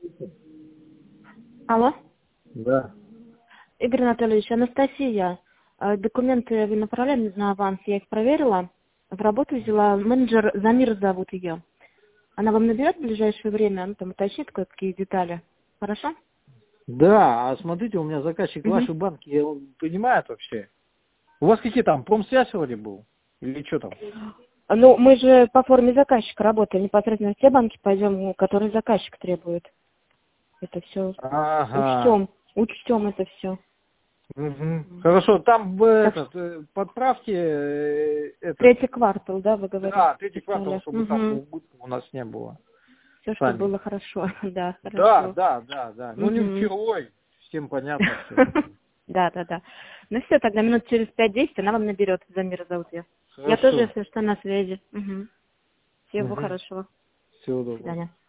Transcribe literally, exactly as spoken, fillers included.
Алло? Да. Игорь Анатольевич, Анастасия. Э, Документы вы направляли на аванс, я их проверила. В работу взяла менеджер, Замир зовут ее. Она вам наберет в ближайшее время, ну там уточнит кое-какие детали. Хорошо? Да, а смотрите, у меня заказчик Мгм. вашей банки, он понимает вообще? У вас какие там, промсвязь вроде был? Или что там? Ну, мы же по форме заказчика работаем, непосредственно в те банки пойдем, которые заказчик требует. Это все Ага. учтем, учтем это все. Мгм. Хорошо, там э, Так что этот, э, подправьте э, этот, третий квартал, да, вы говорите, да, третий квартал, писали. чтобы там Угу. убытков у нас не было. Все, чтобы Сами. было хорошо. Да, Да, хорошо. да, да, да. Ну не Угу. впервой, всем понятно все. Да, да, да. Ну все, тогда минут через пять-десять она вам наберет. Замира зовут я. Я тоже, Хорошо. если что, на связи. Угу. Всего Угу. хорошего. Всего До доброго. свидания.